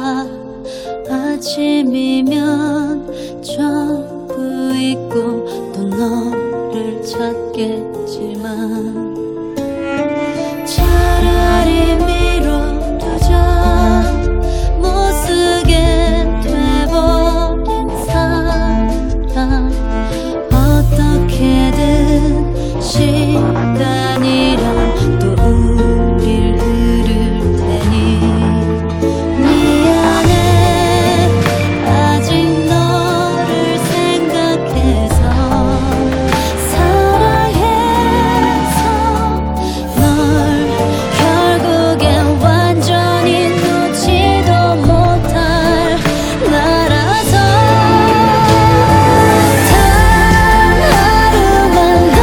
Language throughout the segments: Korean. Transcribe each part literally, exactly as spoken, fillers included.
아침이면 전부 잊고 또 너를 찾겠지만 차라리 미뤄두자. 못 쓰게 돼버린 사랑 어떻게든 시간이란 또 우릴 흐를 테니 미안해. 아직 너를 생각해서 사랑해서 널 결국엔 완전히 놓지도 못할 나라서 단 하루만 더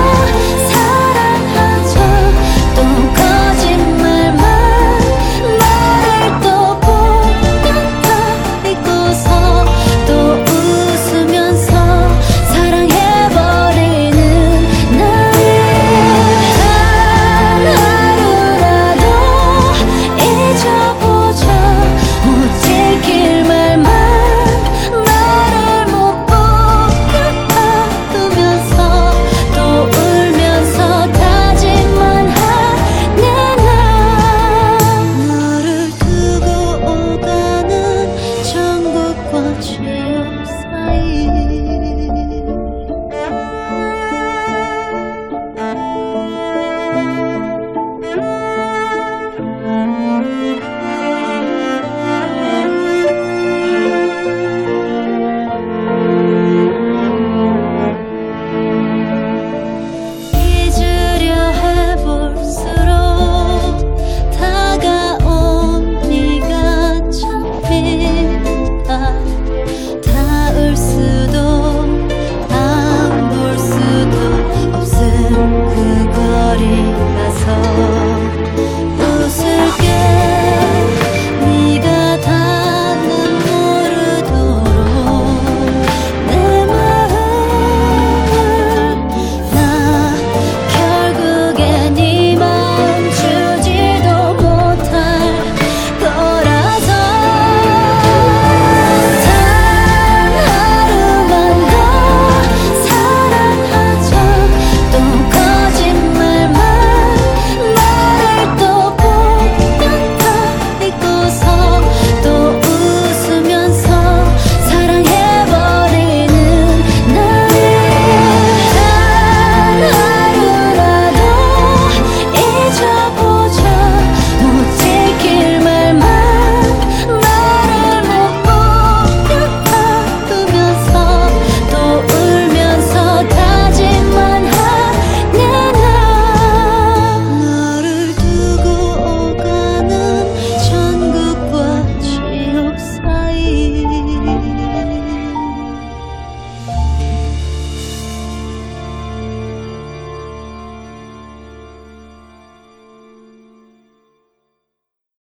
사랑하자. 또 거짓말만 너를 또 보다가 잊고서 또 웃으면서 사랑해버리는 나를 단 하루라도 잊어보자. 못 지킬 말만 나를 못 보게 아프면서 또 울면서 다짐만 하네. 나 너를 두고 오가는 천국과 지옥 사이. 잊으려 해볼수록 다가온 네가 잡힌다. 닿을 수도 안 볼 수도 없음 그 거리 가서 웃을게. 네가 닿는 모르도록 내 마음을. 나 결국엔 네 마음 주지도 못할 거라서 단 하루만 더 사랑하자. 또 거짓말만 너를 또 보다가 잊고서 또 웃으면서 사랑해버리는 나를 단 하루라도 잊어보자. 못 지킬 말만 너를 못 보게 아프면서 또 울면서 다짐만 하네. 나 너를 두고 오가는 천국과 지옥 사이.